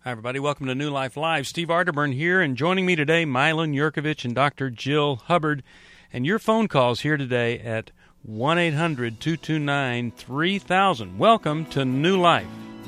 Hi, everybody. Welcome to New Life Live. Steve Arterburn here, and joining me today, Mylon Yurkovich and Dr. Jill Hubbard. And your phone calls here today at 1-800-229-3000. Welcome to New Life.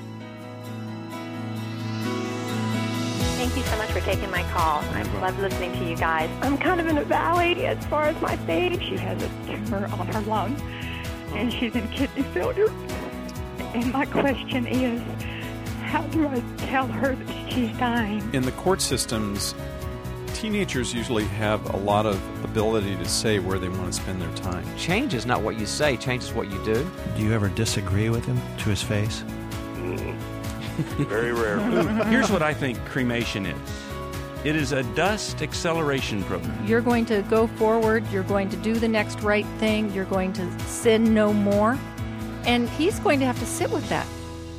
Thank you so much for taking my call. I love listening to you guys. I'm kind of in a valley as far as my faith. She has a tumor on her lung, and she's in kidney failure. And my question is, how do I tell her that she's dying? In the court systems, teenagers usually have a lot of ability to say where they want to spend their time. Change is not what you say, change is what you do. Do you ever disagree with him to his face? Very rare. Here's what I think cremation is. It is a dust acceleration program. You're going to go forward. You're going to do the next right thing. You're going to sin no more. And he's going to have to sit with that.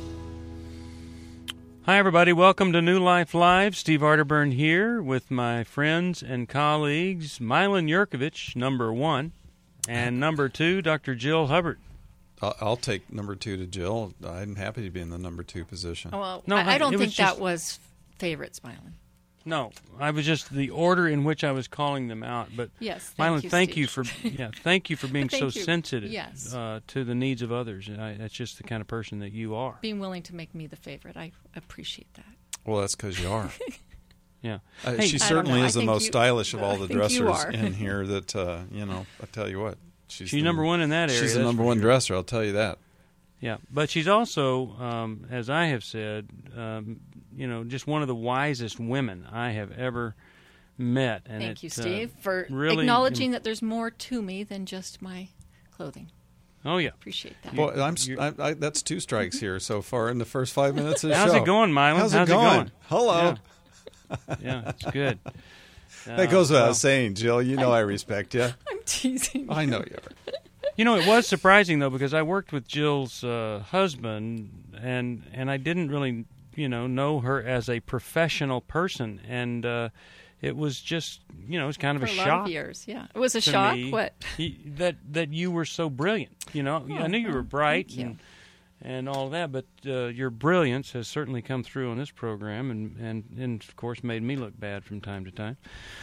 Hi, everybody. Welcome to New Life Live. Steve Arterburn here with my friends and colleagues, Mylon Yurkovich, number one, and number two, Dr. Jill Hubbard. I'll take number two to Jill. I'm happy to be in the number two position. Well, No, I don't it was think that just- was favorites, Mylon. No, I was just the order in which I was calling them out. But Yes, Mylon, thank you Steve. thank you for being so Thank you. sensitive Yes. to the needs of others. And that's just the kind of person that you are. Being willing to make me the favorite. I appreciate that. Well, that's because you are. Yeah. She Hey, I don't certainly know. is I the think most you- stylish of all the I think you dressers are. in here that, I tell you what. She's the number one in that area. She's the that's number for one sure. dresser, I'll tell you that. Yeah, but she's also, as I have said, just one of the wisest women I have ever met. And Thank you, Steve, for really acknowledging that there's more to me than just my clothing. Oh, yeah. Appreciate that. Well, that's two strikes here so far in the first 5 minutes of the show. How's it going, Mylon? How's it going? Hello. Yeah, it's good. That goes without saying, Jill. You know I respect you. I'm teasing. I know you are. It was surprising, though, because I worked with Jill's husband, and I didn't really, know her as a professional person. And it was just, it was kind of For a a shock. lot of years, yeah. It was a to shock. me What? That you were so brilliant. I knew you were bright thank you. and all that, but your brilliance has certainly come through on this program, and of course made me look bad from time to time.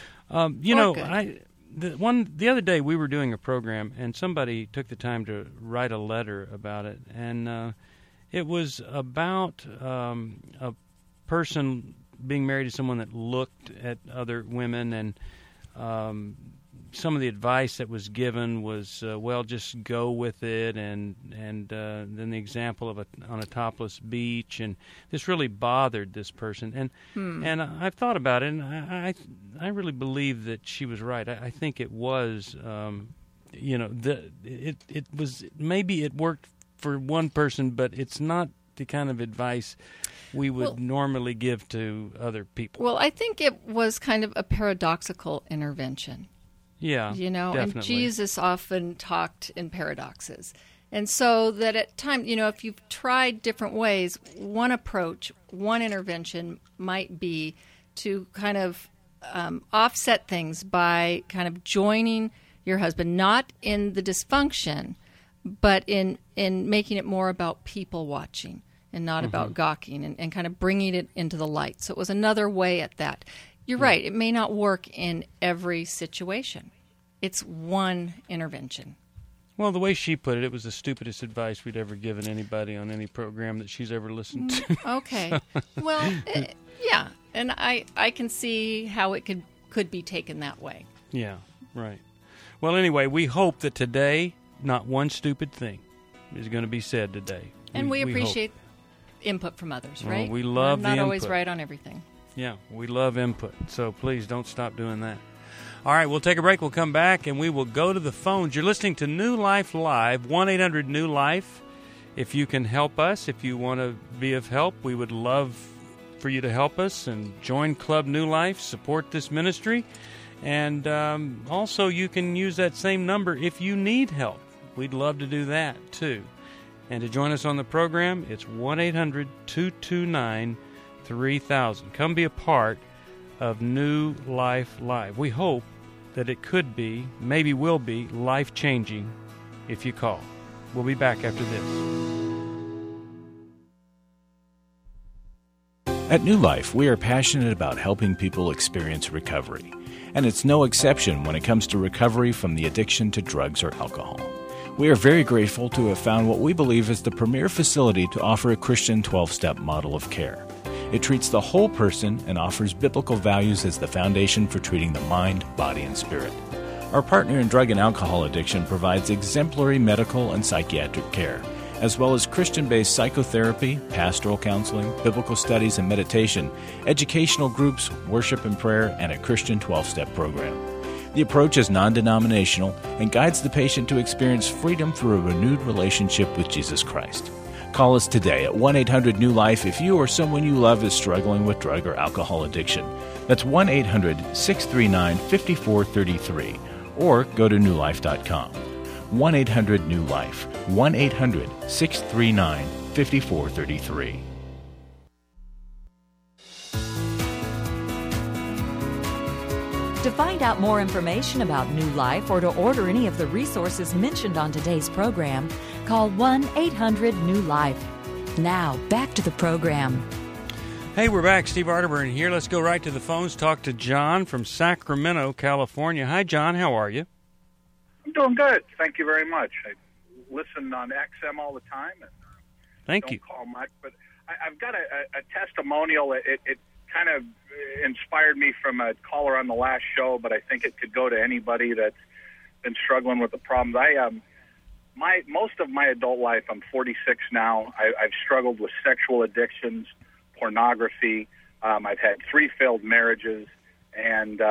Good. The other day we were doing a program, and somebody took the time to write a letter about it, and it was about a person being married to someone that looked at other women, and some of the advice that was given was, just go with it, and then the example of on a topless beach, and this really bothered this person, and I've thought about it, and I really believe that she was right. I think it was, it was, maybe it worked for one person, but it's not the kind of advice we would normally give to other people. Well, I think it was kind of a paradoxical intervention. Yeah, and definitely. Jesus often talked in paradoxes. And so that at times, if you've tried different ways, one approach, one intervention might be to kind of offset things by kind of joining your husband, not in the dysfunction, but in making it more about people watching and not about gawking, and kind of bringing it into the light. So it was another way at that. You're right. It may not work in every situation. It's one intervention. Well, the way she put it, it was the stupidest advice we'd ever given anybody on any program that she's ever listened to. Okay. Well, yeah. And I can see how it could be taken that way. Yeah, right. Well, anyway, we hope that today, not one stupid thing is going to be said today. And we hope. appreciate input from others, Well, right? we love I'm the not always input. right on everything. Yeah, we love input, so please don't stop doing that. All right, we'll take a break. We'll come back, and we will go to the phones. You're listening to New Life Live, 1-800-NEW-LIFE. If you can help us, if you want to be of help, we would love for you to help us and join Club New Life, support this ministry. And also, you can use that same number if you need help. We'd love to do that, too. And to join us on the program, it's 1-800-229-3000. Come be a part of New Life Live. We hope that it could be, maybe will be, life-changing if you call. We'll be back after this. At New Life, we are passionate about helping people experience recovery. And it's no exception when it comes to recovery from the addiction to drugs or alcohol. We are very grateful to have found what we believe is the premier facility to offer a Christian 12-step model of care. It treats the whole person and offers biblical values as the foundation for treating the mind, body, and spirit. Our partner in drug and alcohol addiction provides exemplary medical and psychiatric care, as well as Christian-based psychotherapy, pastoral counseling, biblical studies and meditation, educational groups, worship and prayer, and a Christian 12-step program. The approach is non-denominational and guides the patient to experience freedom through a renewed relationship with Jesus Christ. Call us today at 1-800-NEW-LIFE if you or someone you love is struggling with drug or alcohol addiction. That's 1-800-639-5433, or go to newlife.com. 1-800-NEW-LIFE, 1-800-639-5433. To find out more information about New Life or to order any of the resources mentioned on today's program, call 1-800-NEW-LIFE. Now, back to the program. Hey, we're back. Steve Arterburn here. Let's go right to the phones. Talk to John from Sacramento, California. Hi, John. How are you? I'm doing good. Thank you very much. I listen on XM all the time. And Thank you. Don't call much, but I've got a testimonial. It kind of inspired me from a caller on the last show, but I think it could go to anybody that's been struggling with the problems. Most of my adult life, I'm 46 now. I've struggled with sexual addictions, pornography. I've had 3 failed marriages, and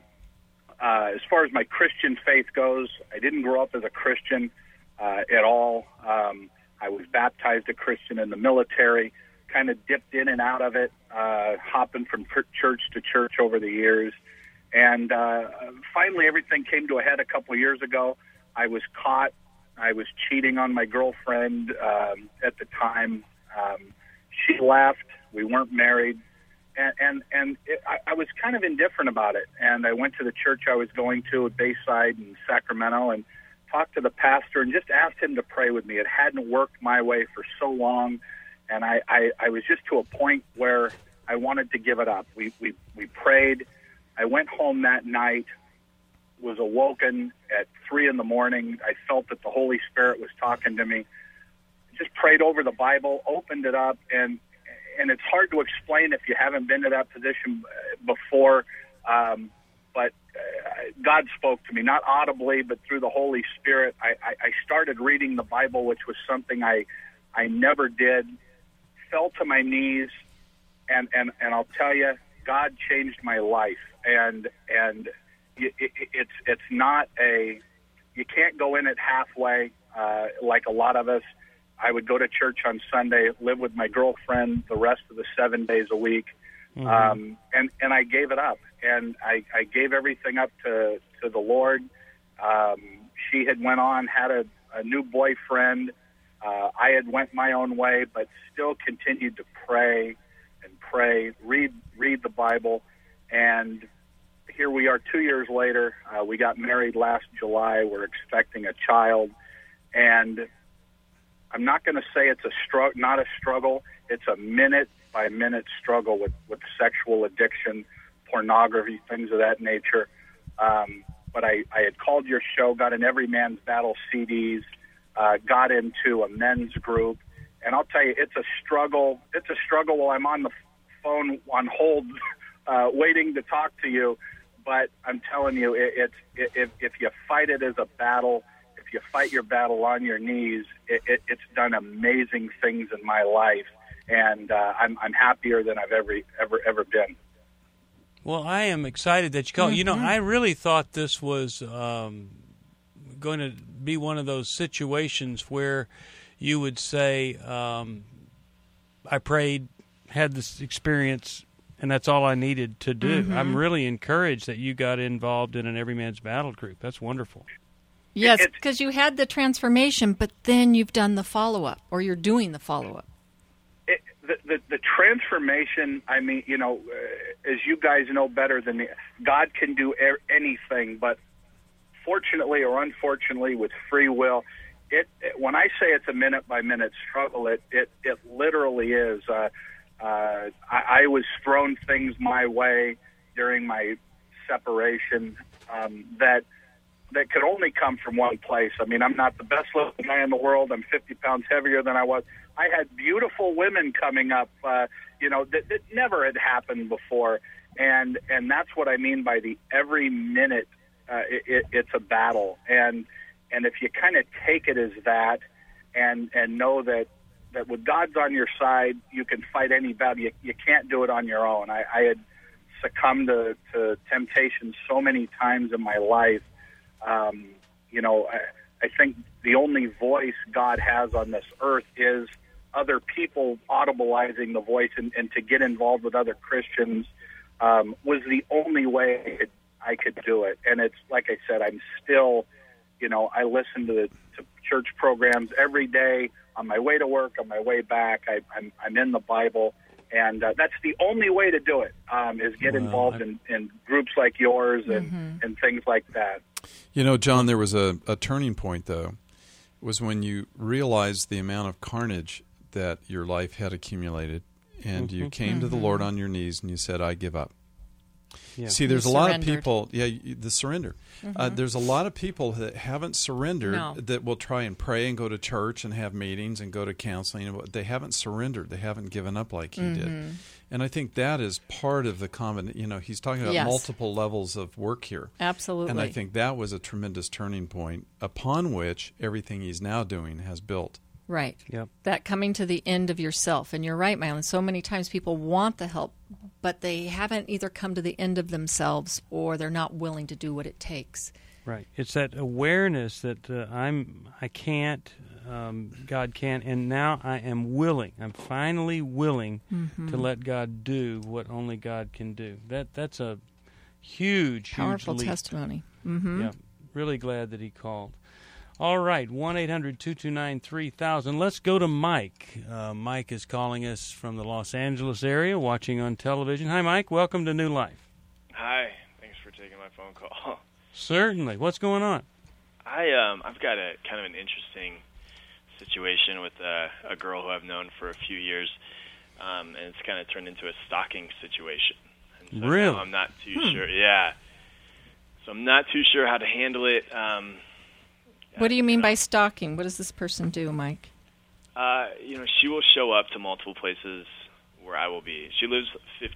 as far as my Christian faith goes, I didn't grow up as a Christian at all. I was baptized a Christian in the military, kind of dipped in and out of it, hopping from church to church over the years. And finally, everything came to a head a couple of years ago. I was caught. I was cheating on my girlfriend at the time. She left. We weren't married. I was kind of indifferent about it. And I went to the church I was going to at Bayside in Sacramento and talked to the pastor and just asked him to pray with me. It hadn't worked my way for so long, and I was just to a point where I wanted to give it up. We prayed. I went home that night, was awoken at 3 a.m. I felt that the Holy Spirit was talking to me. Just prayed over the Bible, opened it up, and it's hard to explain if you haven't been to that position before, but God spoke to me, not audibly, but through the Holy Spirit. I started reading the Bible, which was something I never did, fell to my knees, and I'll tell you, God changed my life. And it's not you can't go in it halfway like a lot of us. I would go to church on Sunday, live with my girlfriend the rest of the 7 days a week, and I gave it up. And I gave everything up to the Lord. She had went on, had a new boyfriend. I had went my own way, but still continued to pray and pray, read the Bible. And here we are 2 years later. We got married last July. We're expecting a child. And I'm not going to say it's not a struggle. It's a minute-by-minute struggle with sexual addiction, pornography, things of that nature. But I had called your show, got in Every Man's Battle CDs, got into a men's group. And I'll tell you, it's a struggle. It's a struggle while I'm on the phone on hold waiting to talk to you. But I'm telling you, if you fight it as a battle, if you fight your battle on your knees, it's done amazing things in my life, and I'm happier than I've ever been. Well, I am excited that you called. Mm-hmm. You know, I really thought this was going to be one of those situations where you would say, I prayed, had this experience, and that's all I needed to do. Mm-hmm. I'm really encouraged that you got involved in an Every Man's Battle group. That's wonderful. Yes, because you had the transformation, but then you've done the follow-up, or you're doing the follow-up. The transformation, I mean, you know, as you guys know better than me, God can do anything, but fortunately or unfortunately with free will, when I say it's a minute-by-minute struggle, it literally is. I was thrown things my way during my separation that could only come from one place. I mean, I'm not the best looking guy in the world. I'm 50 pounds heavier than I was. I had beautiful women coming up, that never had happened before. And that's what I mean by the every minute it's a battle. And if you kind of take it as that and know that with God's on your side, you can fight any battle. You can't do it on your own. I had succumbed to temptation so many times in my life. I think the only voice God has on this earth is other people audibleizing the voice, and to get involved with other Christians was the only way I could do it. And it's like I said, I'm still, I listen to church programs every day on my way to work, on my way back. I'm in the Bible, and that's the only way to do it, is get involved in groups like yours and things like that. John, there was a turning point, though. It was when you realized the amount of carnage that your life had accumulated, and you came to the Lord on your knees and you said, I give up. Yeah. See, there's a lot of people, the surrender. There's a lot of people that haven't surrendered that will try and pray and go to church and have meetings and go to counseling. They haven't surrendered. They haven't given up like he did. And I think that is part of the common, he's talking about multiple levels of work here. Absolutely. And I think that was a tremendous turning point upon which everything he's now doing has built. Right. Yep. That coming to the end of yourself. And you're right, Mylon. So many times people want the help, but they haven't either come to the end of themselves or they're not willing to do what it takes. Right. It's that awareness that I can't, God can, and now I am willing. I'm finally willing to let God do what only God can do. That's a huge powerful leap. Testimony. Yeah. Really glad that he called. All right, 1-800-229-3000. Let's go to Mike. Mike is calling us from the Los Angeles area, watching on television. Hi, Mike. Welcome to New Life. Hi. Thanks for taking my phone call. Certainly. What's going on? I've got a kind of an interesting situation with a girl who I've known for a few years, and it's kind of turned into a stalking situation. And so really? I'm not too sure. Yeah. So I'm not too sure how to handle it. What do you mean by stalking? What does this person do, Mike? She will show up to multiple places where I will be. She lives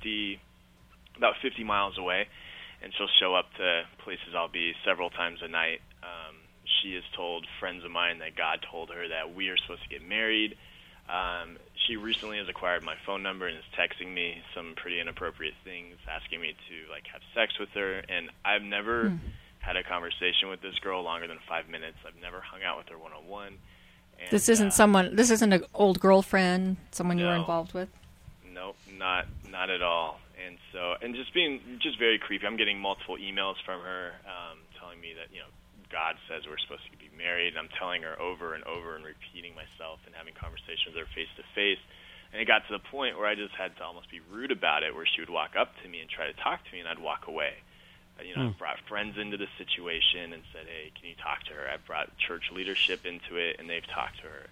about 50 miles away, and she'll show up to places I'll be several times a night. She has told friends of mine that God told her that we are supposed to get married. She recently has acquired my phone number and is texting me some pretty inappropriate things, asking me to have sex with her, and I've never had a conversation with this girl longer than 5 minutes. I've never hung out with her one-on-one. And, this isn't an old girlfriend, someone you were involved with? Nope, not at all. And so, just being very creepy. I'm getting multiple emails from her telling me that, God says we're supposed to be married. And I'm telling her over and over and repeating myself and having conversations with her face-to-face. And it got to the point where I just had to almost be rude about it, where she would walk up to me and try to talk to me, and I'd walk away. I brought friends into the situation and said, hey, can you talk to her? I brought church leadership into it, and they've talked to her.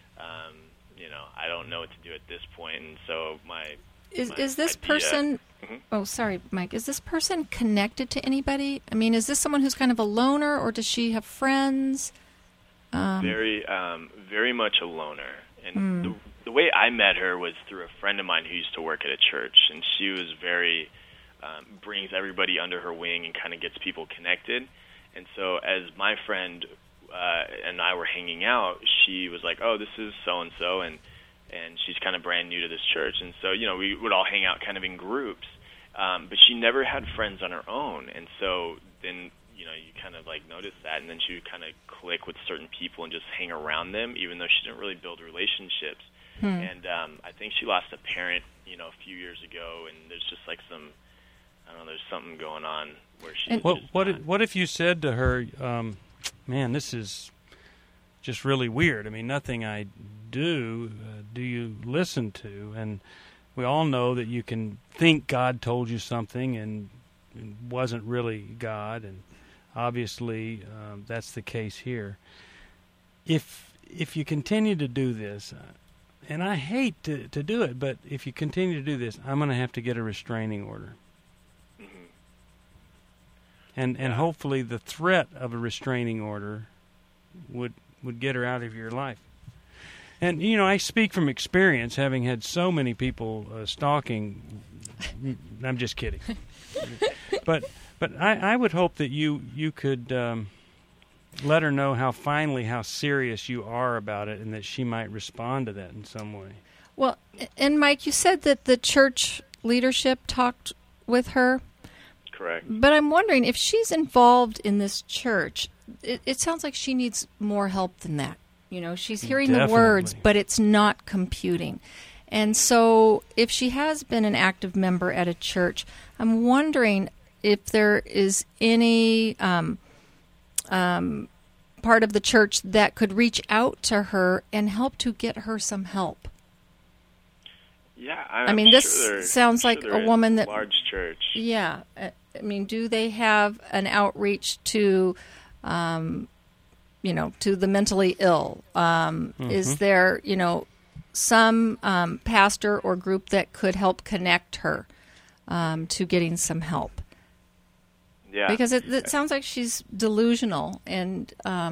I don't know what to do at this point, and so Is this person... Oh, sorry, Mike. Is this person connected to anybody? I mean, is this someone who's kind of a loner, or does she have friends? Very much a loner. And the way I met her was through a friend of mine who used to work at a church, and she was very... brings everybody under her wing and kind of gets people connected. And so as my friend and I were hanging out, she was like, oh, this is so-and-so, and she's kind of brand new to this church. And so, we would all hang out kind of in groups. But she never had friends on her own. And so then, you kind of notice that, and then she would kind of click with certain people and just hang around them, even though she didn't really build relationships. And I think she lost a parent, a few years ago, and there's just some... I don't know, there's something going on where she's what if you said to her, man, this is just really weird. I mean, nothing I do you listen to? And we all know that you can think God told you something and it wasn't really God, and obviously that's the case here. If you continue to do this, And I hate to do it, but if you continue to do this, I'm going to have to get a restraining order. And hopefully the threat of a restraining order would get her out of your life. And, I speak from experience, having had so many people stalking. I'm just kidding. But I would hope that you could let her know how serious you are about it, and that she might respond to that in some way. Well, and Mike, you said that the church leadership talked with her. Correct. But I'm wondering, if she's involved in this church, it sounds like she needs more help than that. She's hearing the words, but it's not computing. And so if she has been an active member at a church, I'm wondering if there is any part of the church that could reach out to her and help to get her some help. Yeah, this sounds like a woman that large church. Yeah, do they have an outreach to, to the mentally ill? Is there, some pastor or group that could help connect her to getting some help? Yeah, because it sounds like she's delusional and,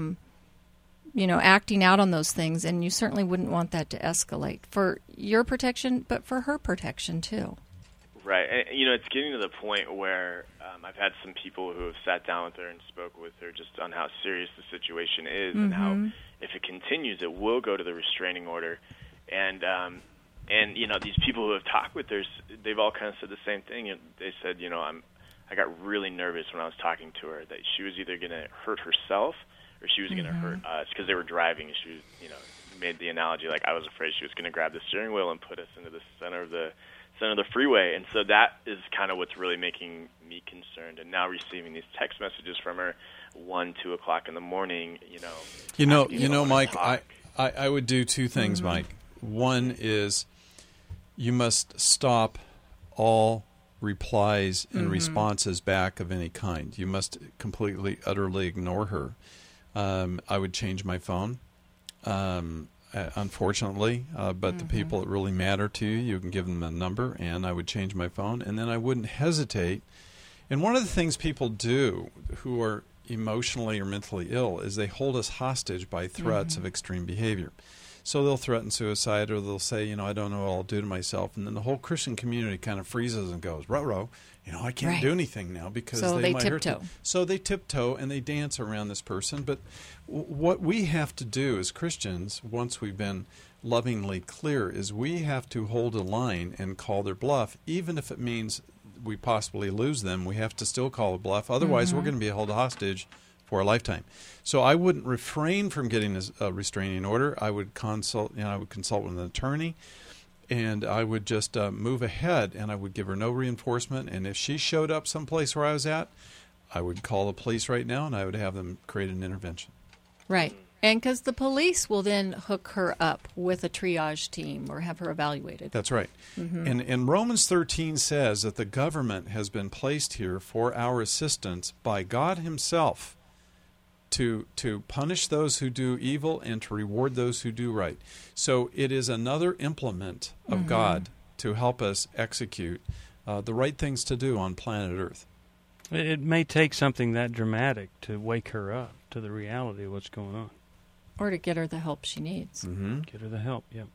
acting out on those things, and you certainly wouldn't want that to escalate for your protection, but for her protection too. Right. And, it's getting to the point where I've had some people who have sat down with her and spoke with her just on how serious the situation is, and how if it continues, it will go to the restraining order. And these people who have talked with her, they've all kind of said the same thing. They said, I got really nervous when I was talking to her that she was either going to hurt herself or she was going to hurt us, because they were driving. And she was, made the analogy like I was afraid she was going to grab the steering wheel and put us into the center of the freeway. And so that is kind of what's really making me concerned. And now receiving these text messages from her 1, 2 o'clock in the morning, Mike, I would do two things, Mike. One is you must stop all replies and responses back of any kind. You must completely, utterly ignore her. I would change my phone, unfortunately, but the people that really matter to you, you can give them a number, and I would change my phone, and then I wouldn't hesitate. And one of the things people do who are emotionally or mentally ill is they hold us hostage by threats of extreme behavior. So they'll threaten suicide, or they'll say, I don't know what I'll do to myself. And then the whole Christian community kind of freezes and goes, ruh-roh, I can't do anything now because they might hurt you. So they tiptoe and they dance around this person. But what we have to do as Christians, once we've been lovingly clear, is we have to hold a line and call their bluff, even if it means we possibly lose them. We have to still call a bluff. Otherwise, we're going to be held hostage for a lifetime. So I wouldn't refrain from getting a restraining order. I would consult with an attorney, and I would just move ahead, and I would give her no reinforcement. And if she showed up someplace where I was at, I would call the police right now, and I would have them create an intervention. Right. And because the police will then hook her up with a triage team or have her evaluated. That's right. And Romans 13 says that the government has been placed here for our assistance by God himself, to punish those who do evil and to reward those who do right. So it is another implement of God to help us execute the right things to do on planet Earth. It may take something that dramatic to wake her up to the reality of what's going on. Or to get her the help she needs. Get her the help, yep.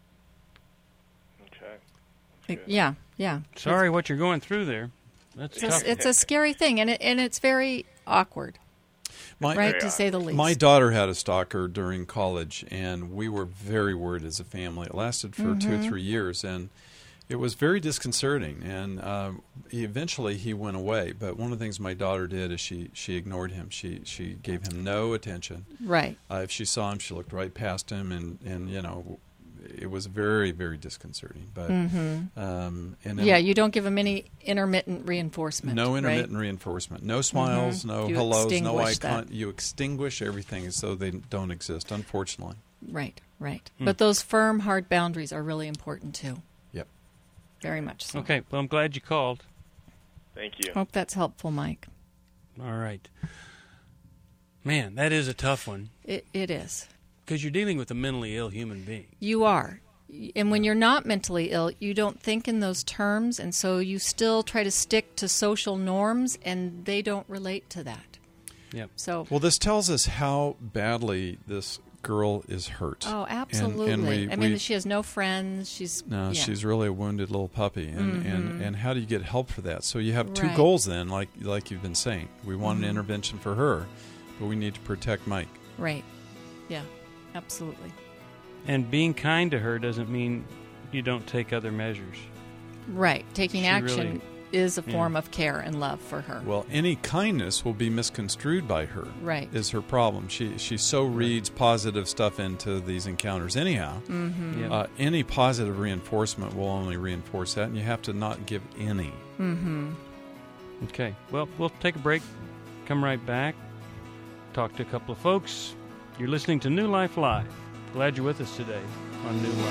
Okay. Yeah. Sorry what you're going through there. That's tough. It's a scary thing, and it's very awkward. To say the least. My daughter had a stalker during college, and we were very worried as a family. It lasted for 2 or 3 years, and it was very disconcerting. And eventually he went away. But one of the things my daughter did is she ignored him. She gave him no attention. Right. If she saw him, she looked right past him, and it was very, very disconcerting. But you don't give them any intermittent reinforcement. No intermittent reinforcement. No smiles, no hellos, no eye contact. You extinguish everything as though they don't exist, unfortunately. Right. But those firm, hard boundaries are really important too. Yep. Very much so. Okay, well, I'm glad you called. Thank you. Hope that's helpful, Mike. All right. Man, that is a tough one. It is. Because you're dealing with a mentally ill human being. You are. And when you're not mentally ill, you don't think in those terms, and so you still try to stick to social norms, and they don't relate to that. Yep. So, well, this tells us how badly this girl is hurt. Oh, absolutely. And she has no friends. She's really a wounded little puppy. And how do you get help for that? So you have two Right. goals then, like you've been saying. We want an intervention for her, but we need to protect Mike. Right. Yeah, absolutely. And being kind to her doesn't mean you don't take other measures. Right. Taking action really, is a form of care and love for her. Well, any kindness will be misconstrued by her. Right. Is her problem. She so reads positive stuff into these encounters anyhow. Mm-hmm. Yep. Any positive reinforcement will only reinforce that, and you have to not give any. Mm-hmm. Okay. Well, we'll take a break. Come right back. Talk to a couple of folks. You're listening to New Life Live. Glad you're with us today on New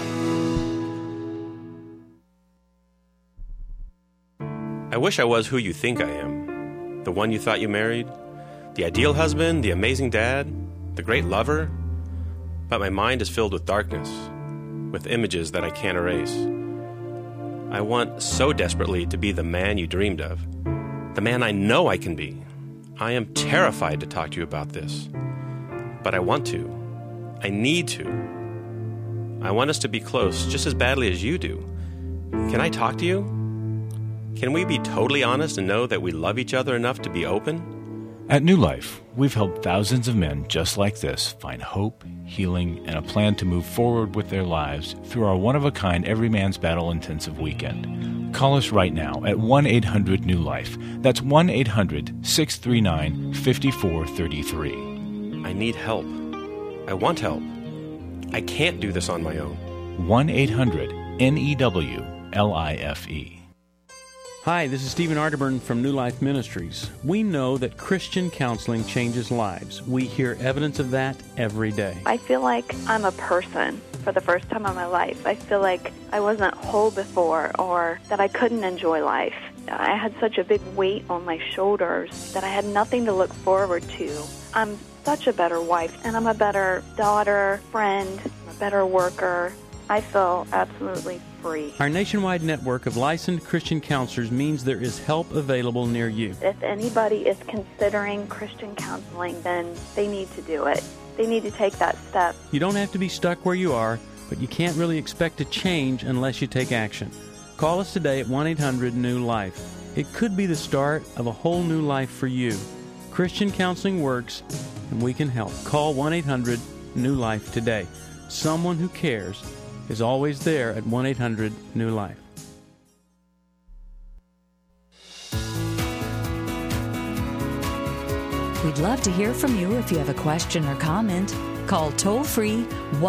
Life. I wish I was who you think I am. The one you thought you married. The ideal husband, the amazing dad, the great lover. But my mind is filled with darkness, with images that I can't erase. I want so desperately to be the man you dreamed of, the man I know I can be. I am terrified to talk to you about this. But I want to. I need to. I want us to be close just as badly as you do. Can I talk to you? Can we be totally honest and know that we love each other enough to be open? At New Life, we've helped thousands of men just like this find hope, healing, and a plan to move forward with their lives through our one-of-a-kind Every Man's Battle intensive weekend. Call us right now at 1-800-NEW-LIFE. That's 1-800-639-5433. I need help. I want help. I can't do this on my own. 1-800-NEWLIFE. Hi, this is Stephen Arterburn from New Life Ministries. We know that Christian counseling changes lives. We hear evidence of that every day. I feel like I'm a person for the first time in my life. I feel like I wasn't whole before, or that I couldn't enjoy life. I had such a big weight on my shoulders that I had nothing to look forward to. I'm such a better wife, and I'm a better daughter, friend, a better worker. I feel absolutely free. Our nationwide network of licensed Christian counselors means there is help available near you. If anybody is considering Christian counseling, then they need to do it. They need to take that step. You don't have to be stuck where you are, but you can't really expect to change unless you take action. Call us today at 1-800-NEW-LIFE. It could be the start of a whole new life for you. Christian counseling works, and we can help. Call 1-800-NEW-LIFE today. Someone who cares is always there at 1-800-NEW-LIFE. We'd love to hear from you if you have a question or comment. Call toll-free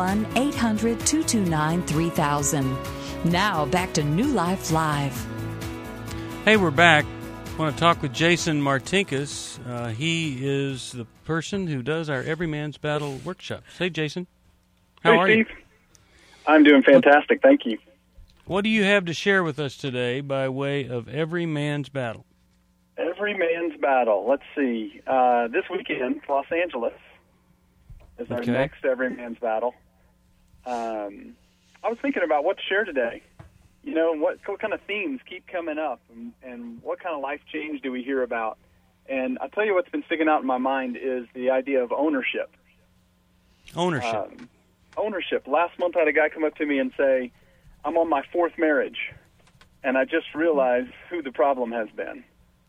1-800-229-3000. Now, back to New Life Live. Hey, we're back. I want to talk with Jason Martinkus. He is the person who does our Every Man's Battle workshops. Hey, Jason. How are Steve. you? I'm doing fantastic. Thank you. What do you have to share with us today by way of Every Man's Battle? Every Man's Battle. Let's see. This weekend, Los Angeles is our next Every Man's Battle. I was thinking about what to share today. You know, what kind of themes keep coming up, and what kind of life change do we hear about? And I'll tell you what's been sticking out in my mind is the idea of ownership. Ownership. Ownership. Last month I had a guy come up to me and say, I'm on my fourth marriage, and I just realized who the problem has been.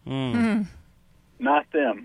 Not them.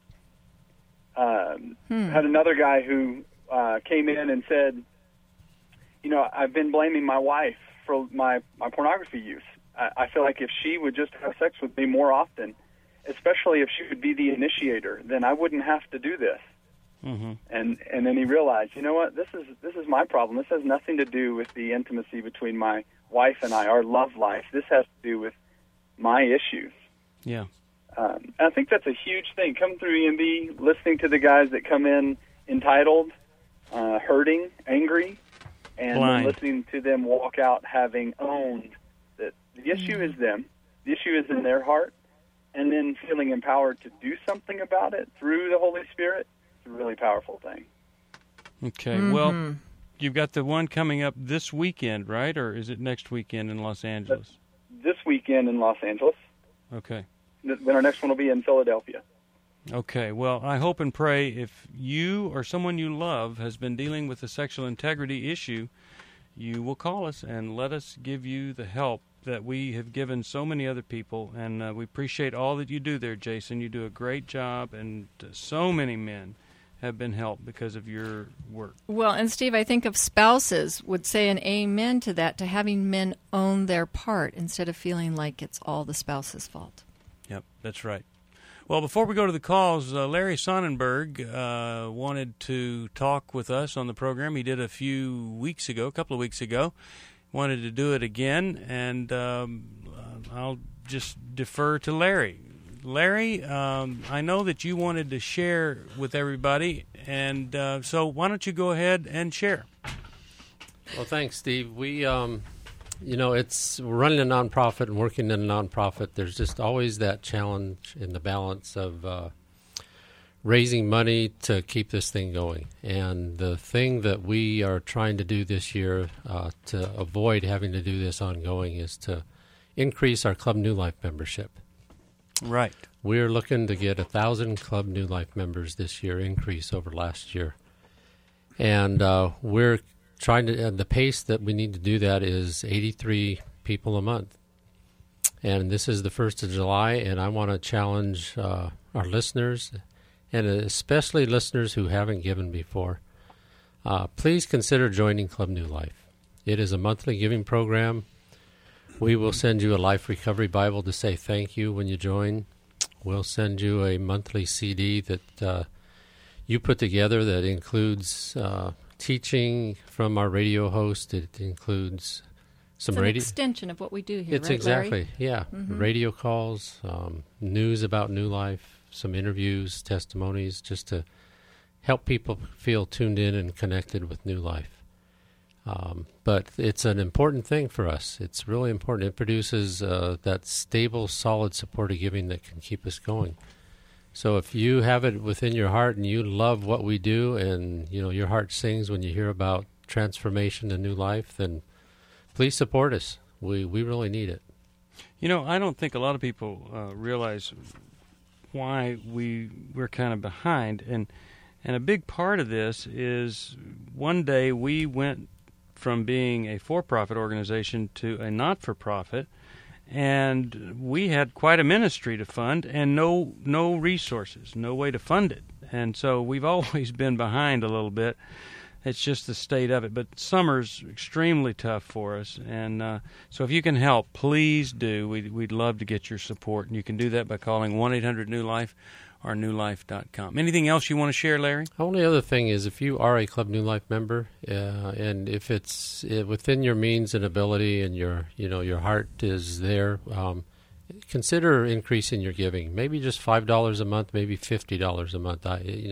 Had another guy who came in and said, you know, I've been blaming my wife for my pornography use. I feel like if she would just have sex with me more often, especially if she would be the initiator, then I wouldn't have to do this. And then he realized, you know what, this is my problem. This has nothing to do with the intimacy between my wife and I, our love life. This has to do with my issues. Yeah. And I think that's a huge thing. Come through EMB, listening to the guys that come in entitled, hurting, angry, and then listening to them walk out having owned that the issue is them, the issue is in their heart, and then feeling empowered to do something about it through the Holy Spirit. It's a really powerful thing. Okay. Well, you've got the one coming up this weekend, right? Or is it next weekend in Los Angeles? This weekend in Los Angeles. Okay. Then our next one will be in Philadelphia. Okay. Well, I hope and pray if you or someone you love has been dealing with a sexual integrity issue, you will call us and let us give you the help that we have given so many other people. And we appreciate all that you do there, Jason. You do a great job, and so many men have been helped because of your work. Well, and Steve, I think of spouses would say an amen to that, to having men own their part instead of feeling like it's all the spouse's fault. Yep, that's right. Well, before we go to the calls, Larry Sonnenberg wanted to talk with us on the program. He did a couple of weeks ago. Wanted to do it again, and I'll just defer to Larry. Larry, I know that you wanted to share with everybody, and so why don't you go ahead and share? Well, thanks, Steve. We, we're running a nonprofit and working in a nonprofit. There's just always that challenge in the balance of raising money to keep this thing going. And the thing that we are trying to do this year to avoid having to do this ongoing is to increase our Club New Life membership. Right. We're looking to get 1,000 Club New Life members this year, increase over last year. And we're trying to, the pace that we need to do that is 83 people a month. And this is the 1st of July, and I want to challenge our listeners, and especially listeners who haven't given before. Please consider joining Club New Life. It is a monthly giving program. We will send you a Life Recovery Bible to say thank you when you join. We'll send you a monthly CD that you put together that includes teaching from our radio host. It includes some it's an radio extension of what we do here. It's right, exactly, Larry? yeah. Mm-hmm. Radio calls, news about New Life, some interviews, testimonies, just to help people feel tuned in and connected with New Life. But it's an important thing for us. It's really important. It produces that stable, solid support of giving that can keep us going. So if you have it within your heart and you love what we do, and your heart sings when you hear about transformation and New Life, then please support us. We really need it. I don't think a lot of people realize why we're kind of behind, and a big part of this is one day we went from being a for-profit organization to a not-for-profit, and we had quite a ministry to fund and no resources, no way to fund it. And so we've always been behind a little bit. It's just the state of it. But summer's extremely tough for us, and so if you can help, please do. We'd love to get your support, and you can do that by calling 1-800-NEW-LIFE or newlife.com. Anything else you want to share, Larry? Only other thing is, if you are a Club New Life member, and if it's within your means and ability, and your heart is there, consider increasing your giving. Maybe just $5 a month, maybe $50 a month.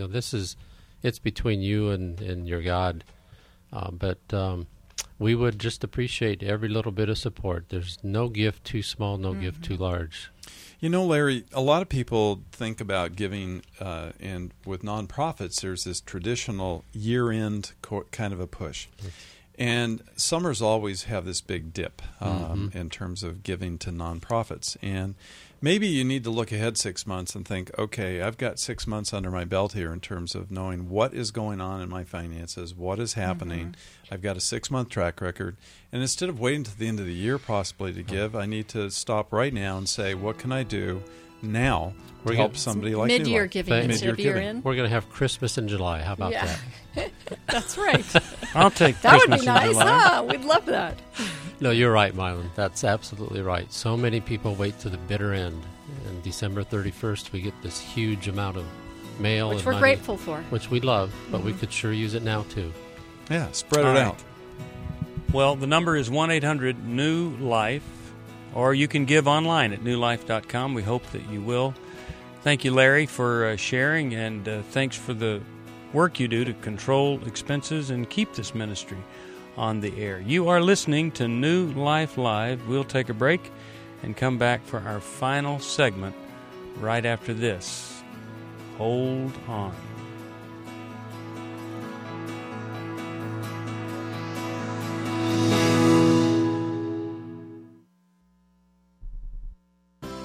It's between you and your God, but we would just appreciate every little bit of support. There's no gift too small, no gift too large. Larry, a lot of people think about giving, and with nonprofits, there's this traditional year-end kind of a push. And summers always have this big dip in terms of giving to nonprofits. And maybe you need to look ahead 6 months and think, okay, I've got 6 months under my belt here in terms of knowing what is going on in my finances, what is happening. I've got a 6-month track record. And instead of waiting to the end of the year possibly to give, I need to stop right now and say, what can I do now to help somebody like New Life? Mid-year giving instead of year-end. We're going to have Christmas in July. How about that? That's right. I'll take that Christmas would be nice, in July. huh? We'd love that. No, you're right, Mylon. That's absolutely right. So many people wait to the bitter end. And December 31st, we get this huge amount of mail. Which and we're money, grateful for. Which we love, but we could sure use it now, too. Yeah, spread it out. Well, the number is 1-800-NEW-LIFE, or you can give online at newlife.com. We hope that you will. Thank you, Larry, for sharing, and thanks for the work you do to control expenses and keep this ministry on the air. You are listening to New Life Live. We'll take a break and come back for our final segment right after this. Hold on.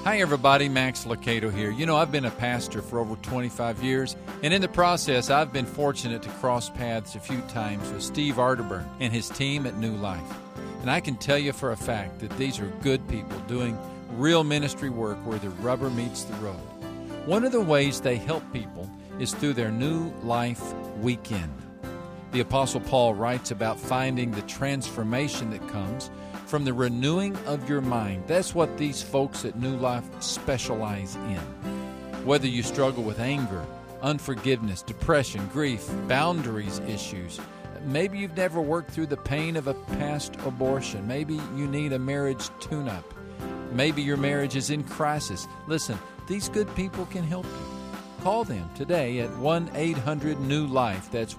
Hi, everybody. Max Locato here. You know, I've been a pastor for over 25 years, and in the process, I've been fortunate to cross paths a few times with Steve Arterburn and his team at New Life. And I can tell you for a fact that these are good people doing real ministry work where the rubber meets the road. One of the ways they help people is through their New Life Weekend. The Apostle Paul writes about finding the transformation that comes from the renewing of your mind. That's what these folks at New Life specialize in. Whether you struggle with anger, unforgiveness, depression, grief, boundaries issues, maybe you've never worked through the pain of a past abortion, maybe you need a marriage tune-up, maybe your marriage is in crisis. Listen, these good people can help you. Call them today at 1-800-NEW-LIFE. That's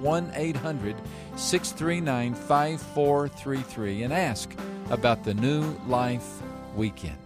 1-800-639-5433 and ask about the New Life Weekend.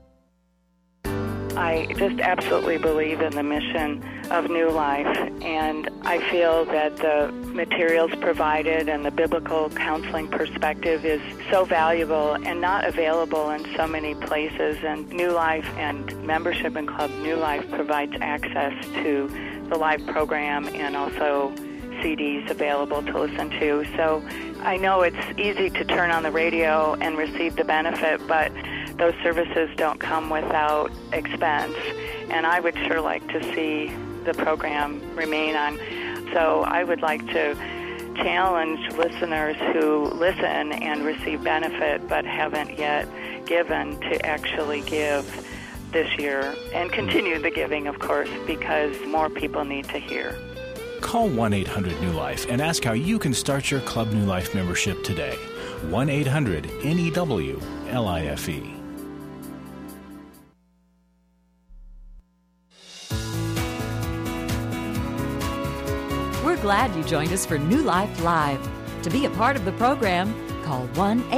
I just absolutely believe in the mission of New Life, and I feel that the materials provided and the biblical counseling perspective is so valuable and not available in so many places. And New Life and membership in Club New Life provides access to the live program and also CDs available to listen to. So I know it's easy to turn on the radio and receive the benefit, but those services don't come without expense, and I would sure like to see the program remain on. So I would like to challenge listeners who listen and receive benefit but haven't yet given to actually give this year and continue the giving, of course, because more people need to hear. Call 1-800-NEW-LIFE and ask how you can start your Club New Life membership today. 1-800-NEW-LIFE. We're glad you joined us for New Life Live. To be a part of the program, call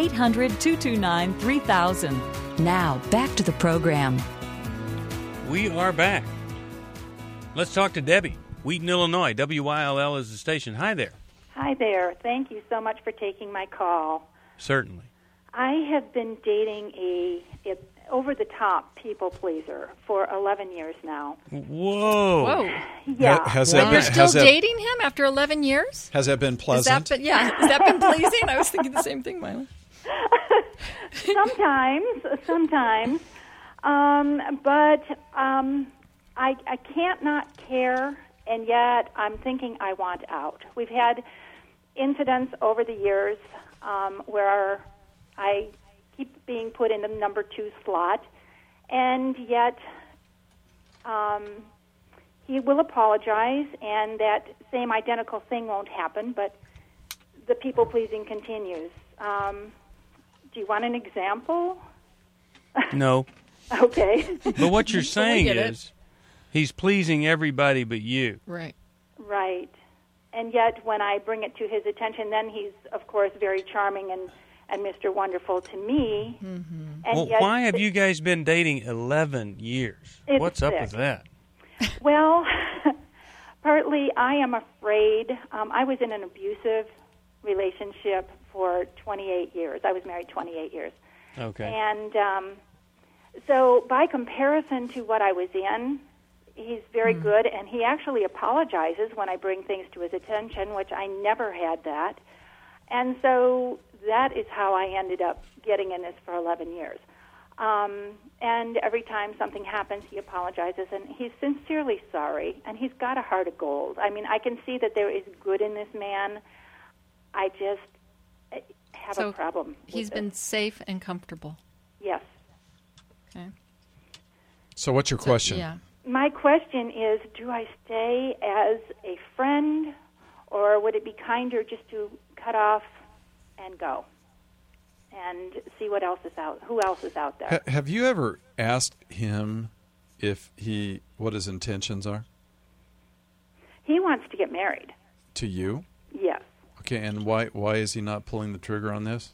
1-800-229-3000. Now, back to the program. We are back. Let's talk to Debbie, Wheaton, Illinois. WYLL is the station. Hi there. Hi there. Thank you so much for taking my call. Certainly. I have been dating a over-the-top people pleaser for 11 years now. Whoa. Yeah. You're still dating him after 11 years? Has that been pleasant? Has that been pleasing? I was thinking the same thing, Mila. Sometimes. But I can't not care, and yet I'm thinking I want out. We've had incidents over the years where I keep being put in the number 2 slot, and yet he will apologize, and that same identical thing won't happen, but the people-pleasing continues. Do you want an example? No. Okay. But what you're saying is he's pleasing everybody but you. Right. Right. And yet when I bring it to his attention, then he's, of course, very charming and Mr. Wonderful to me. Mm-hmm. And well, yet, why have you guys been dating 11 years? What's up with that? Well, partly I am afraid. I was in an abusive relationship for 28 years. I was married 28 years. Okay. And so by comparison to what I was in, he's very good, and he actually apologizes when I bring things to his attention, which I never had that. And so that is how I ended up getting in this for 11 years. And every time something happens, he apologizes, and he's sincerely sorry, and he's got a heart of gold. I mean, I can see that there is good in this man. I just have a problem with he's been safe and comfortable. Yes. Okay. So what's your question? Yeah. My question is, do I stay as a friend, or would it be kinder just to cut off and go and see what else is out? Who else is out there? Have you ever asked him what his intentions are? He wants to get married. To you? Yes. Okay, and why is he not pulling the trigger on this?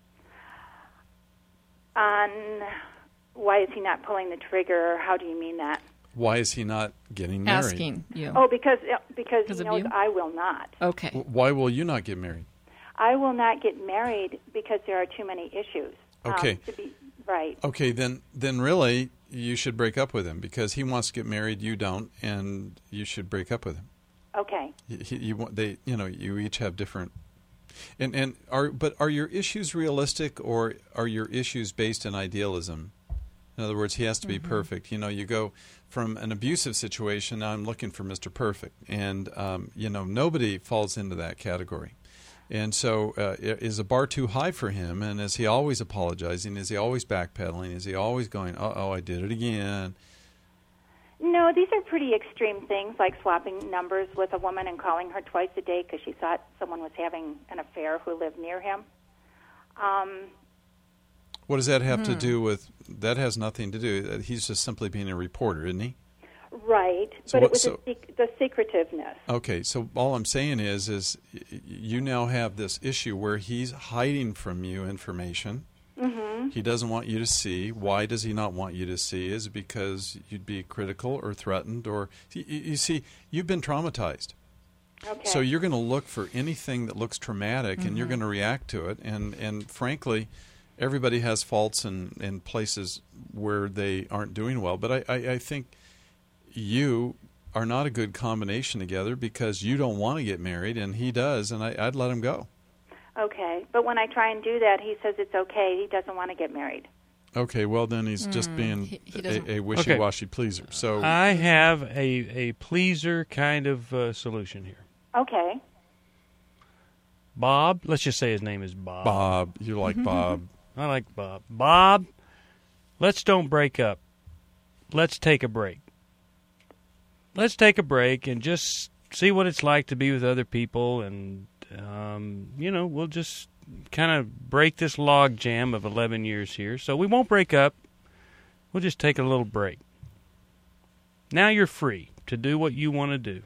Why is he not pulling the trigger? How do you mean that? Why is he not getting married? Asking you. Oh, because he knows you? I will not. Okay. Why will you not get married? I will not get married because there are too many issues. Okay. To be right. Okay, then really, you should break up with him because he wants to get married, you don't, and you should break up with him. Okay. You each have different. But are your issues realistic, or are your issues based in idealism? In other words, he has to be perfect. You go from an abusive situation. Now I'm looking for Mr. Perfect, and nobody falls into that category. And so, is the bar too high for him? And is he always apologizing? Is he always backpedaling? Is he always going, "Uh-oh, I did it again"? No, these are pretty extreme things, like swapping numbers with a woman and calling her twice a day because she thought someone was having an affair who lived near him. What does that have to do with? That has nothing to do. He's just simply being a reporter, isn't he? Right, So but it was the secretiveness. Okay, so all I'm saying is you now have this issue where he's hiding from you information. Mm-hmm. He doesn't want you to see. Why does he not want you to see? Is it because you'd be critical or threatened? Or you see, you've been traumatized. Okay. So you're going to look for anything that looks traumatic, and you're going to react to it. And frankly, everybody has faults and places where they aren't doing well. But I think you are not a good combination together because you don't want to get married, and he does, and I'd let him go. Okay, but when I try and do that, he says it's okay. He doesn't want to get married. Okay, well then he's just being a wishy-washy pleaser. So I have a pleaser kind of solution here. Okay. Bob, let's just say his name is Bob. Bob, you like Bob. I like Bob. Bob, let's don't break up. Let's take a break. Let's take a break and just see what it's like to be with other people, and we'll just kind of break this log jam of 11 years here. So we won't break up. We'll just take a little break. Now you're free to do what you want to do.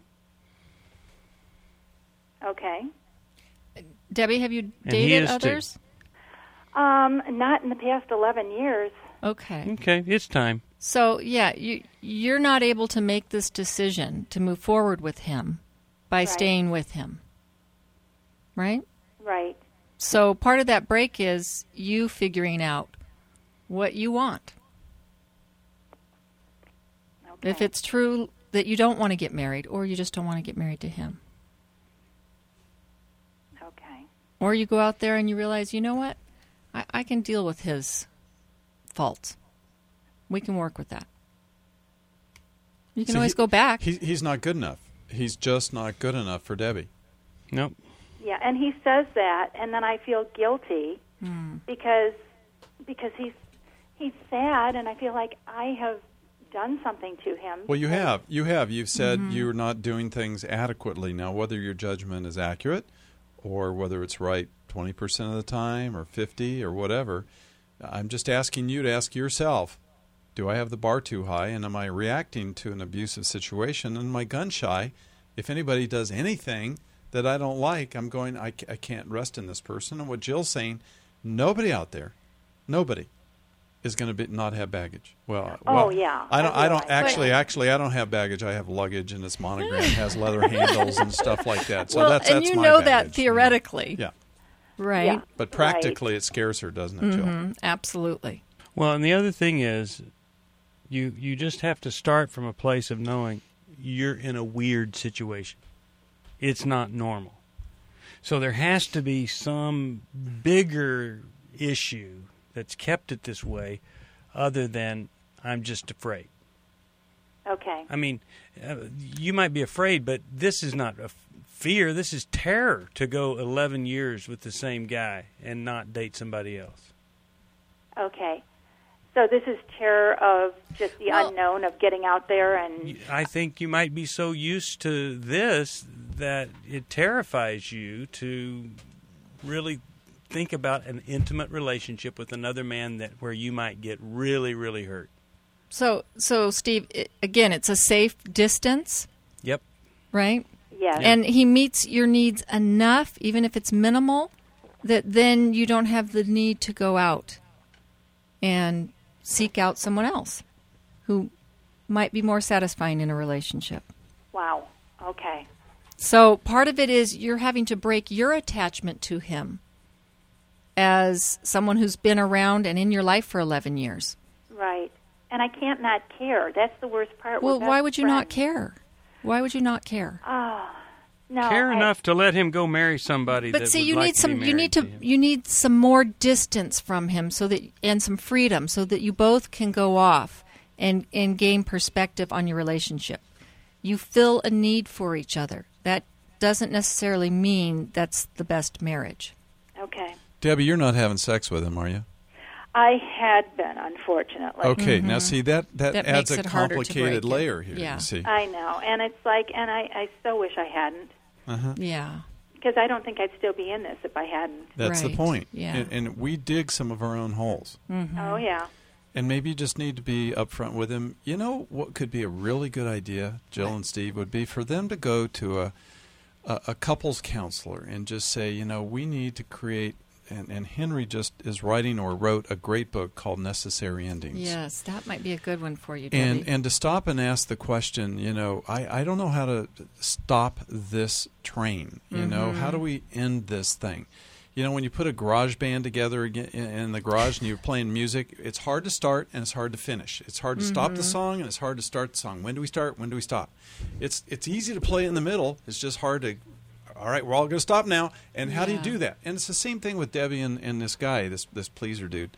Okay. Debbie, have you dated others? Not in the past 11 years. Okay. Okay, it's time. So, yeah, you're not able to make this decision to move forward with him by staying with him, right? Right. So part of that break is you figuring out what you want. Okay. If it's true that you don't want to get married, or you just don't want to get married to him. Okay. Or you go out there and you realize, you know what? I can deal with his faults. We can work with that. You can always go back. He's not good enough. He's just not good enough for Debbie. Nope. Yeah, and he says that, and then I feel guilty because he's sad, and I feel like I have done something to him. Well, you have. You've said you're not doing things adequately. Now, whether your judgment is accurate or whether it's right 20% of the time or 50 or whatever, I'm just asking you to ask yourself, do I have the bar too high, and am I reacting to an abusive situation? And am I gun shy? If anybody does anything that I don't like, I'm going, I can't rest in this person. And what Jill's saying, nobody out there, nobody is going to not have baggage. Yeah. I don't have baggage. I have luggage, and it's monogrammed, has leather handles and stuff like that. So that's and you my know baggage. That theoretically. Yeah. Right. Yeah. But practically it scares her, doesn't it, Jill? Absolutely. Well, and the other thing is, you just have to start from a place of knowing you're in a weird situation. It's not normal. So there has to be some bigger issue that's kept it this way other than I'm just afraid. Okay. I mean, you might be afraid, but this is not a fear. This is terror to go 11 years with the same guy and not date somebody else. Okay. So this is terror of just the unknown of getting out there and... I think you might be so used to this that it terrifies you to really think about an intimate relationship with another man where you might get really, really hurt. So Steve, again, it's a safe distance. Yep. Right? Yes. And he meets your needs enough, even if it's minimal, that then you don't have the need to go out and seek out someone else who might be more satisfying in a relationship. Wow. Okay. So part of it is you're having to break your attachment to him as someone who's been around and in your life for 11 years. Right. and I can't not care. That's the worst part. Well, why would you not care? Why would you not care? Oh, no. Care enough to let him go marry somebody. But that see, would you like need to some. be You married need to to. him. You need some more distance from him, and some freedom, so that you both can go off and gain perspective on your relationship. You feel a need for each other. That doesn't necessarily mean that's the best marriage. Okay. Debbie, you're not having sex with him, are you? I had been, unfortunately. Okay, now see, that adds makes a it harder to complicated break it. layer here, Yeah. you see. I know, and it's like, and I so wish I hadn't. Uh-huh. Yeah. Because I don't think I'd still be in this if I hadn't. That's the point. Yeah. And we dig some of our own holes. Mm-hmm. Oh, yeah. And maybe you just need to be upfront with him. You know what could be a really good idea, Jill and Steve, would be for them to go to a couples counselor and just say, you know, we need to create, and Henry just is writing or wrote a great book called Necessary Endings. Yes, that might be a good one for you, Debbie. And to stop and ask the question, you know, I don't know how to stop this train. You know, how do we end this thing? You know, when you put a garage band together in the garage and you're playing music, it's hard to start and it's hard to finish. It's hard to stop the song and it's hard to start the song. When do we start? When do we stop? It's easy to play in the middle. It's just hard to, all right, we're all going to stop now. And how do you do that? And it's the same thing with Debbie and this guy, this pleaser dude.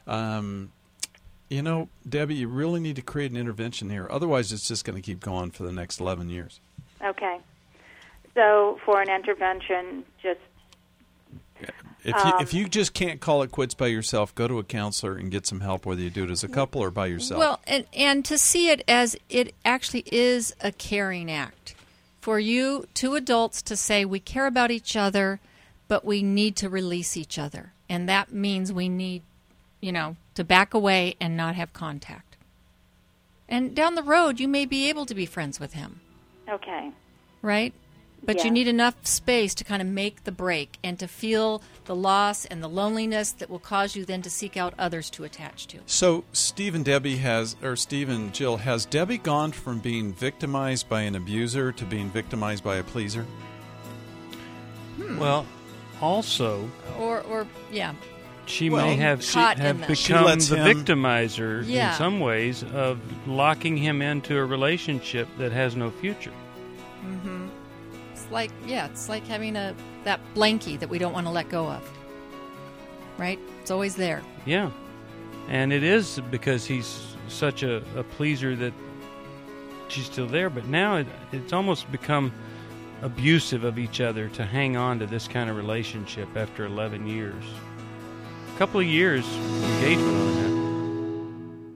You know, Debbie, you really need to create an intervention here. Otherwise, it's just going to keep going for the next 11 years. Okay. So for an intervention, just... If you just can't call it quits by yourself, go to a counselor and get some help, whether you do it as a couple or by yourself. Well, and to see it as it actually is a caring act. For you, two adults, to say we care about each other, but we need to release each other. And that means we need, you know, to back away and not have contact. And down the road, you may be able to be friends with him. Okay. Right? But Yeah. you need enough space to kind of make the break and to feel the loss and the loneliness that will cause you then to seek out others to attach to. So Steve and Jill, has Debbie gone from being victimized by an abuser to being victimized by a pleaser? Well, also, Or yeah. she Well, may have caught in them. She become lets the him- victimizer Yeah. in some ways of locking him into a relationship that has no future. Mm-hmm. It's like having that blankie that we don't want to let go of. Right? It's always there. Yeah. And it is because he's such a pleaser that she's still there. But now it's almost become abusive of each other to hang on to this kind of relationship after 11 years. A couple of years engagement on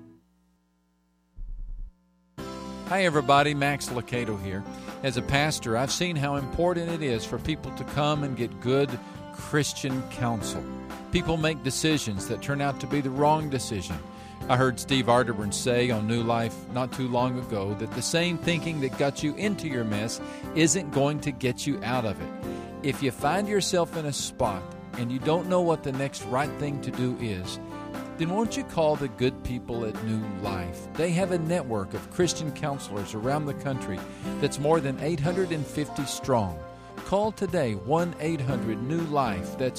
that. Hi, everybody. Max Lucado here. As a pastor, I've seen how important it is for people to come and get good Christian counsel. People make decisions that turn out to be the wrong decision. I heard Steve Arterburn say on New Life not too long ago that the same thinking that got you into your mess isn't going to get you out of it. If you find yourself in a spot and you don't know what the next right thing to do is, then won't you call the good people at New Life? They have a network of Christian counselors around the country that's more than 850 strong. Call today, 1-800-NEW-LIFE. That's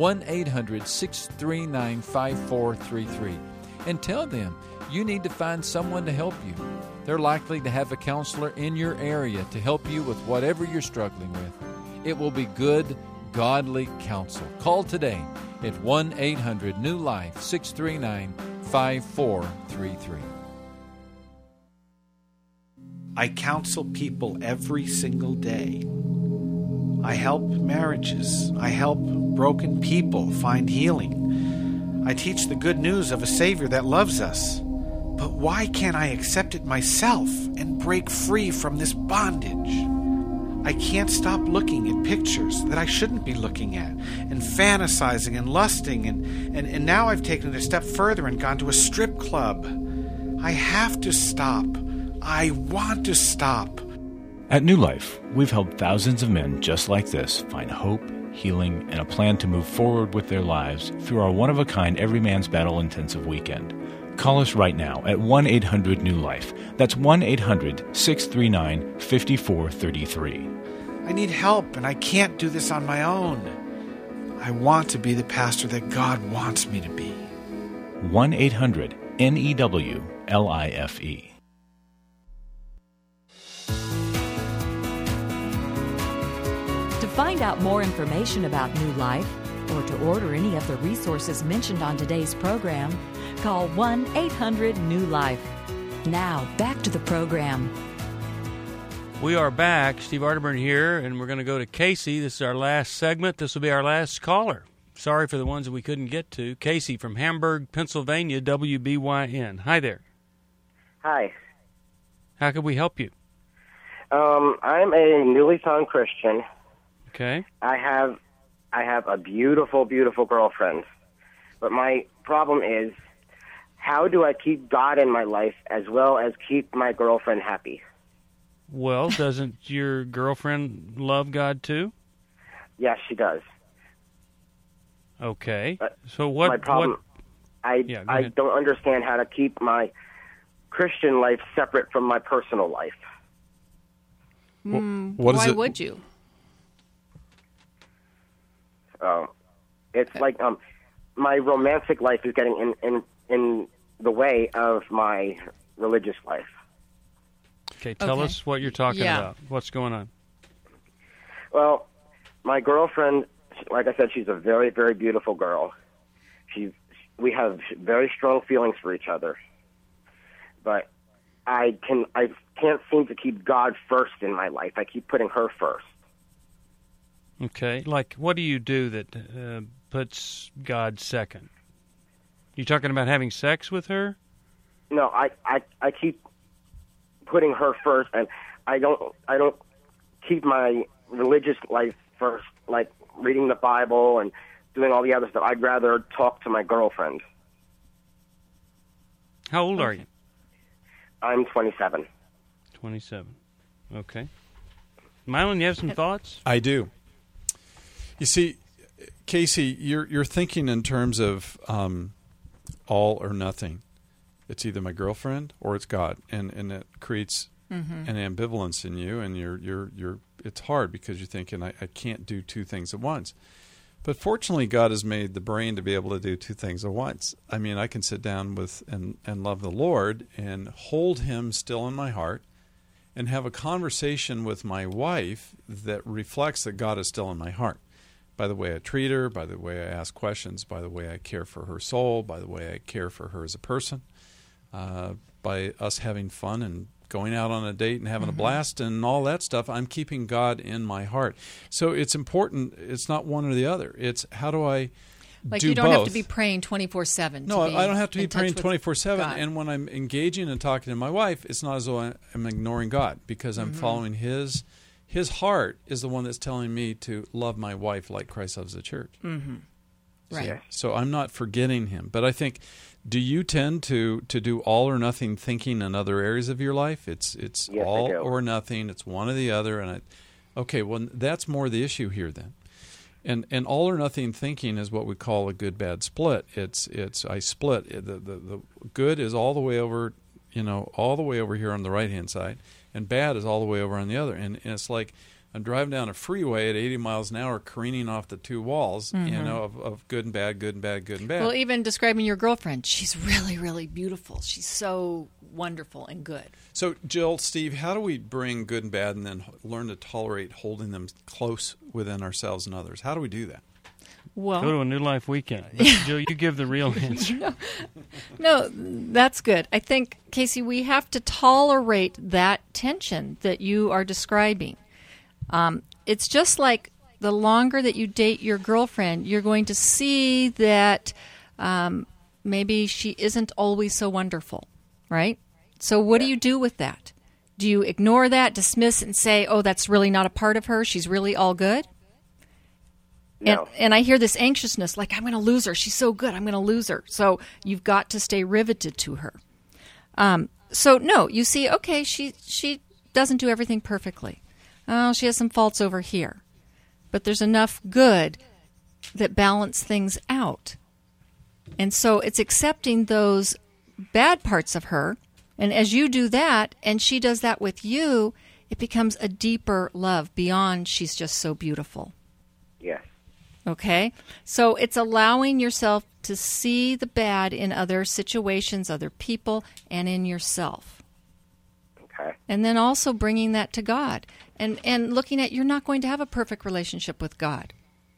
1-800-639-5433. And tell them you need to find someone to help you. They're likely to have a counselor in your area to help you with whatever you're struggling with. It will be good, godly counsel. Call today at 1-800-NEW-LIFE, 639-5433. I counsel people every single day. I help marriages. I help broken people find healing. I teach the good news of a Savior that loves us. But why can't I accept it myself and break free from this bondage? I can't stop looking at pictures that I shouldn't be looking at, and fantasizing and lusting, and now I've taken it a step further and gone to a strip club. I have to stop. I want to stop. At New Life, we've helped thousands of men just like this find hope, healing, and a plan to move forward with their lives through our one-of-a-kind Every Man's Battle intensive weekend. Call us right now at 1-800-NEW-LIFE. That's 1-800-639-5433. I need help, and I can't do this on my own. I want to be the pastor that God wants me to be. 1-800-NEW To find out more information about New Life or to order any of the resources mentioned on today's program, call 1-800-NEW-LIFE. Now, back to the program. We are back. Steve Arterburn here, and we're going to go to Casey. This is our last segment. This will be our last caller. Sorry for the ones that we couldn't get to. Casey from Hamburg, Pennsylvania, WBYN. Hi there. Hi. How can we help you? I'm a newly found Christian. Okay. I have a beautiful, beautiful girlfriend. But my problem is, how do I keep God in my life as well as keep my girlfriend happy? Well, doesn't your girlfriend love God too? Yes, she does. Okay. So what? My problem, I don't understand how to keep my Christian life separate from my personal life. Why would you? It's like my romantic life is getting in the way of my religious life. Okay, tell us what you're talking about. What's going on? Well, my girlfriend, like I said, she's a very, very beautiful girl. We have very strong feelings for each other. But I can't seem to keep God first in my life. I keep putting her first. Okay, like what do you do that puts God second? You talking about having sex with her? No, I keep putting her first, and I don't keep my religious life first, like reading the Bible and doing all the other stuff. I'd rather talk to my girlfriend. How old are you? I'm 27. 27. Okay. Mylon, you have some thoughts? I do. You see, Casey, you're thinking in terms of all or nothing. It's either my girlfriend or it's God, and it creates an ambivalence in you, and you're it's hard because you're thinking I can't do two things at once. But fortunately, God has made the brain to be able to do two things at once. I mean, I can sit down with and love the Lord and hold Him still in my heart, and have a conversation with my wife that reflects that God is still in my heart. By the way I treat her, by the way I ask questions, by the way I care for her soul, by the way I care for her as a person, by us having fun and going out on a date and having a blast and all that stuff, I'm keeping God in my heart. So it's important. It's not one or the other. It's how do I do you don't both? have to be praying 24/7. No, I don't have to be praying 24/7. 24/7. And when I'm engaging and talking to my wife, it's not as though I'm ignoring God, because I'm following His heart is the one that's telling me to love my wife like Christ loves the church. Right. So I'm not forgetting Him. But I think, do you tend to do all or nothing thinking in other areas of your life? It's yes, all or nothing. It's one or the other. And okay, well, that's more the issue here then. And all or nothing thinking is what we call a good bad split. It's I split. The good is all the way over, all the way over here on the right hand side, and bad is all the way over on the other. And it's like I'm driving down a freeway at 80 miles an hour, careening off the two walls, of good and bad, good and bad, good and bad. Well, even describing your girlfriend, she's really, really beautiful. She's so wonderful and good. So, Jill, Steve, how do we bring good and bad and then learn to tolerate holding them close within ourselves and others? How do we do that? Well, go to a New Life weekend. Jill, you give the real answer. No, that's good. I think, Casey, we have to tolerate that tension that you are describing. It's just like the longer that you date your girlfriend, you're going to see that maybe she isn't always so wonderful, right? So what do you do with that? Do you ignore that, dismiss it, and say, oh, that's really not a part of her? She's really all good? No. And I hear this anxiousness, like, I'm going to lose her. She's so good. I'm going to lose her. So you've got to stay riveted to her. So, no, you see, okay, she doesn't do everything perfectly. Oh, she has some faults over here. But there's enough good that balance things out. And so it's accepting those bad parts of her. And as you do that, and she does that with you, it becomes a deeper love beyond she's just so beautiful. Yes. Okay? So it's allowing yourself to see the bad in other situations, other people, and in yourself. Okay. And then also bringing that to God and looking at you're not going to have a perfect relationship with God.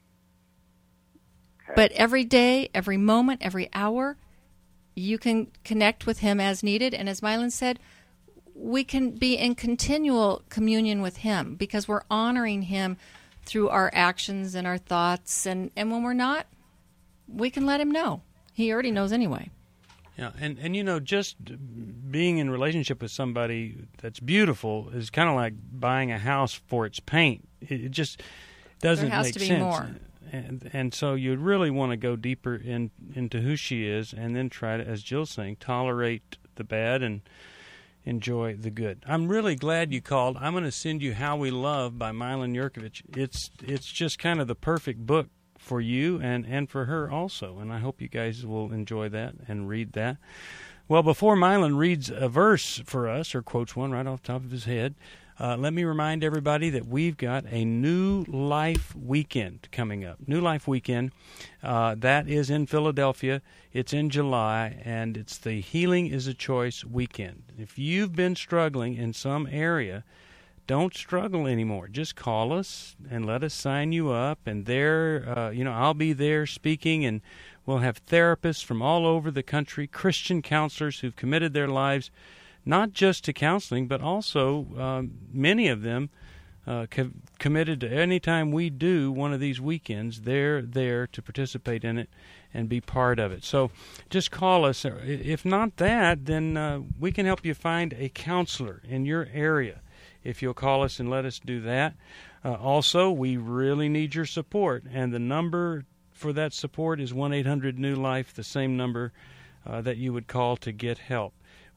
Okay. But every day, every moment, every hour, you can connect with Him as needed. And as Mylon said, we can be in continual communion with Him because we're honoring Him through our actions and our thoughts. And when we're not, we can let Him know. He already knows anyway. Yeah, and you know, just being in relationship with somebody that's beautiful is kind of like buying a house for its paint. It just doesn't there has make to be sense. More. And so you really want to go deeper into who she is, and then try to, as Jill's saying, tolerate the bad and enjoy the good. I'm really glad you called. I'm going to send you How We Love by Mylon Yurkovich. It's just kind of the perfect book for you and for her also, and I hope you guys will enjoy that and read that. Well, before Mylon reads a verse for us, or quotes one right off the top of his head, let me remind everybody that we've got a New Life Weekend coming up. New Life Weekend, that is in Philadelphia. It's in July, and it's the Healing is a Choice Weekend. If you've been struggling in some area, don't struggle anymore. Just call us and let us sign you up. And there, I'll be there speaking, and we'll have therapists from all over the country, Christian counselors who've committed their lives not just to counseling, but also many of them committed to any time we do one of these weekends, they're there to participate in it and be part of it. So just call us. If not that, then we can help you find a counselor in your area if you'll call us and let us do that. Also, we really need your support, and the number for that support is 1-800-NEW-LIFE, the same number that you would call to get help.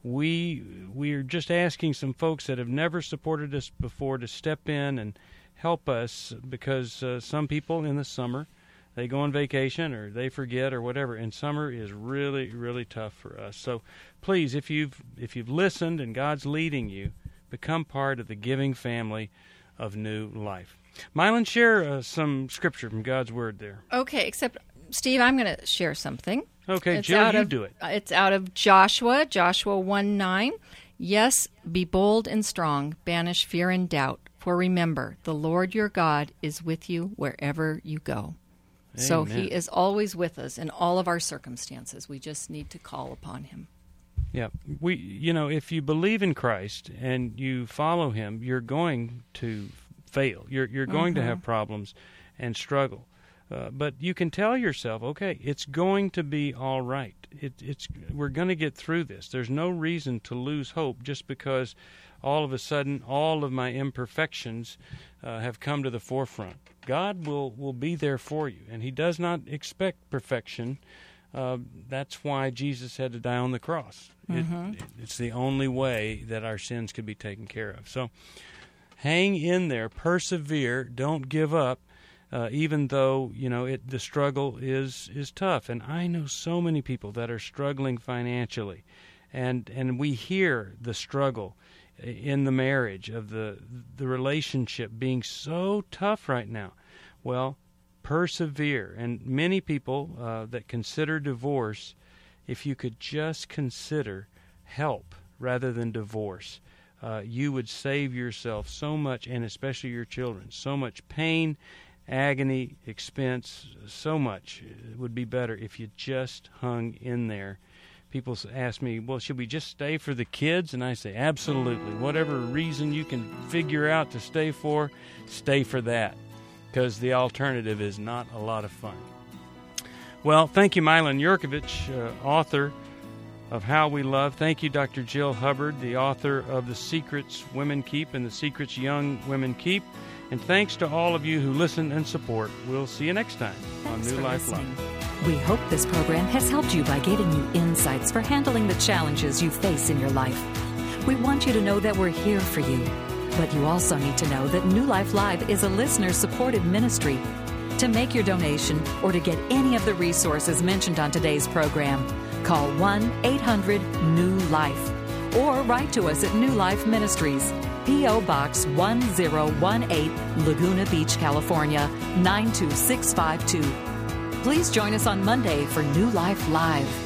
We're just asking some folks that have never supported us before to step in and help us, because some people in the summer, they go on vacation or they forget or whatever, and summer is really, really tough for us. So please, if you've listened and God's leading you, become part of the giving family of New Life. Mylon, share some scripture from God's Word there. Okay, except, Steve, I'm going to share something. Okay, Jill, you do it. It's out of Joshua 1:9. Yes, be bold and strong, banish fear and doubt, for remember, the Lord your God is with you wherever you go. Amen. So He is always with us in all of our circumstances. We just need to call upon Him. Yeah, if you believe in Christ and you follow Him, you're going to fail. You're going to have problems and struggle. But you can tell yourself, okay, it's going to be all right. We're going to get through this. There's no reason to lose hope just because all of a sudden all of my imperfections have come to the forefront. God will be there for you, and He does not expect perfection. That's why Jesus had to die on the cross. It's the only way that our sins could be taken care of. So hang in there, persevere, don't give up, even though the struggle is tough. And I know so many people that are struggling financially, and we hear the struggle in the marriage of the relationship being so tough right now. Well, persevere. And many people that consider divorce, if you could just consider help rather than divorce, you would save yourself so much, and especially your children, so much pain, agony, expense, so much. It would be better if you just hung in there. People ask me, well, should we just stay for the kids? And I say, absolutely. Whatever reason you can figure out to stay for that, because the alternative is not a lot of fun. Well, thank you, Mylon Yurkovich, author of How We Love. Thank you, Dr. Jill Hubbard, the author of The Secrets Women Keep and The Secrets Young Women Keep. And thanks to all of you who listen and support. We'll see you next time on New Life Live. We hope this program has helped you by giving you insights for handling the challenges you face in your life. We want you to know that we're here for you. But you also need to know that New Life Live is a listener-supported ministry. To make your donation or to get any of the resources mentioned on today's program, call 1-800-NEW-LIFE or write to us at New Life Ministries, P.O. Box 1018, Laguna Beach, California, 92652. Please join us on Monday for New Life Live.